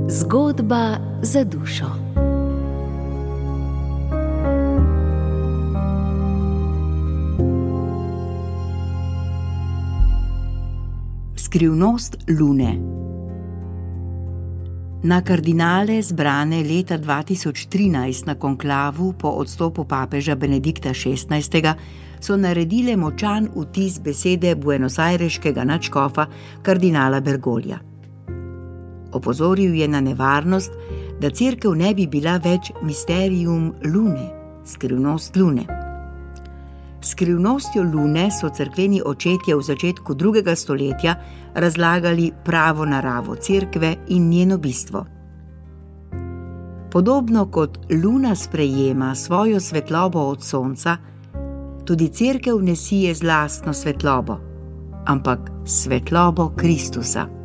Zgodba za dušo. Skrivnost lune. Na kardinale, zbrane leta 2013 na konklavu po odstopu papeža Benedikta XVI, so naredile močan vtis besede buenosaireškega nadškofa kardinala Bergoglja. Opozoril je na nevarnost, da cerkev ne bi bila več mysterium lune, skrivnost lune. Skrivnostjo lune so cerkveni očetje v začetku 2. stoletja razlagali pravo naravo cerkve in njeno bistvo. Podobno kot luna sprejema svojo svetlobo od sonca, tudi cerkev ne sije z lastno svetlobo, ampak svetlobo Kristusa.